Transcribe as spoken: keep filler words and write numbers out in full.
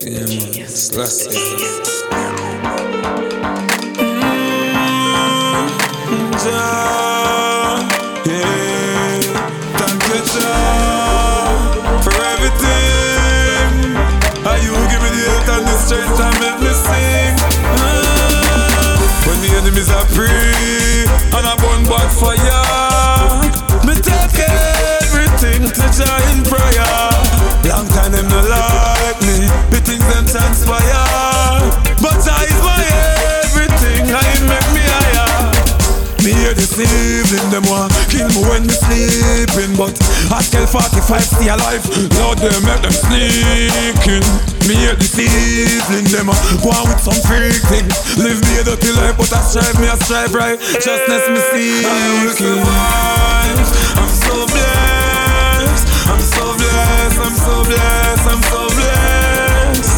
Yeah, man, Slash it. Jah, yeah, thank you, Jah, for everything. How you give me the health and the strength and make me sing. Ah, when the enemies are free and I burn back fire, me take everything to Jah in prayer. Long time them no like me, the things them transpire, but Jah is my everything, I make me higher. Me hear this evening, them want kill me when me sleeping, but I tell forty-five stay alive, Lord them make them sneaking. Me hear this evening, them a go on with some freak thing. Live me a dirty life, but I strive, me I strive right. Justness me see, I will survive.